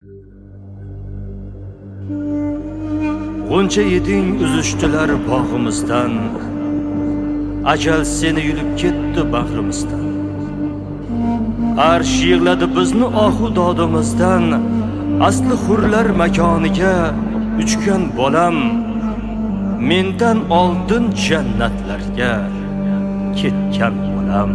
G'uncha eding uzishdilar bog'imizdan, ajal seni yulib ketdi bag'rimizdan. Arsh yig'ladi bizni ohu dodimizdan, asli hurlar makoniga uchgan bolam, mendan oldin jannatlarga ketgan bolam.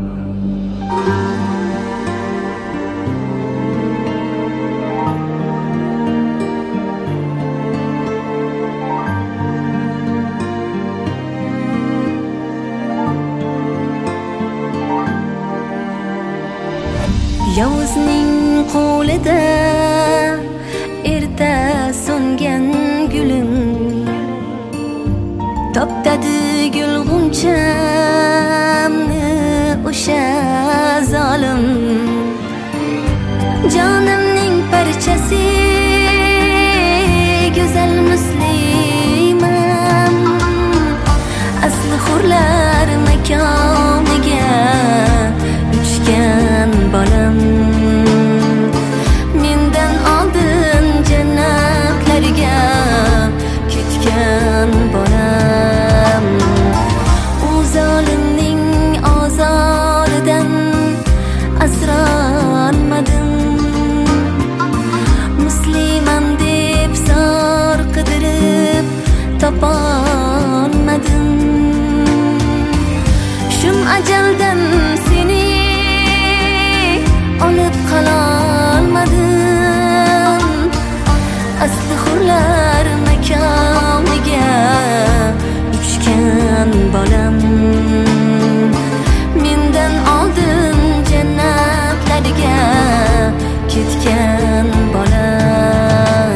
Yovuzning qo'lida erta so'ngan gulim, toptadi gulg'unchamni o'sha zolim. Jonimning parchasi go'zal musliman, asli hurlar makoniga uchgan bolam. Mendan oldin jannatlarga ketgan bolam. U zolimning ozoridan asrolmadim, musliman deb zor qidirib topolmadim. Shum ajaldan seni olib qololmadim, asli hurlar makoniga uchgan bolam. Mendan oldin jannatlarga ketgan bolam.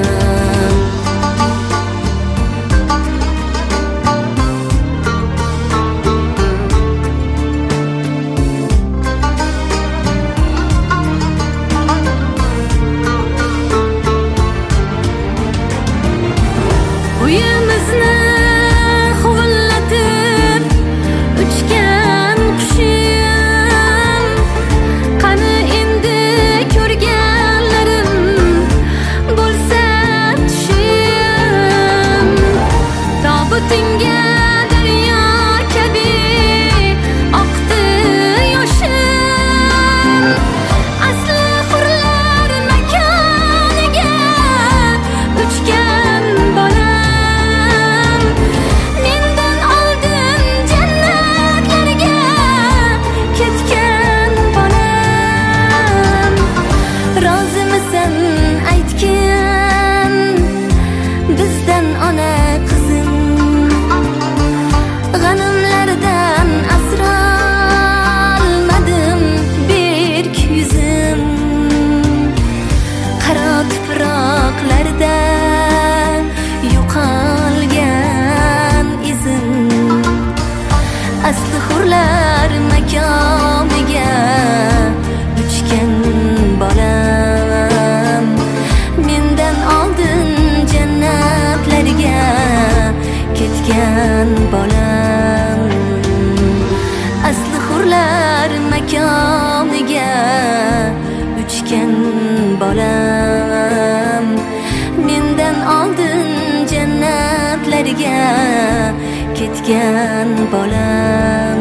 Uyimizni huvullatib uchgan qushim, qani endi ko'rganlarim bo'lsa tushim. Tobutingga daryo kabi oqdi yoshim, asli hurlar makoniga uchgan bolam. Bizdan ona qizim, g'animlardan asrolmadim berk yuzim. Qaro tuproqlarda yo'qolgan izim, asli hurlar makoniga uchgan bolam. Mendan oldin jannatlarga ketgan bolam, asli hurlar makoniga uchgan bolam. Mendan oldin jannatlarga ketgan bolam.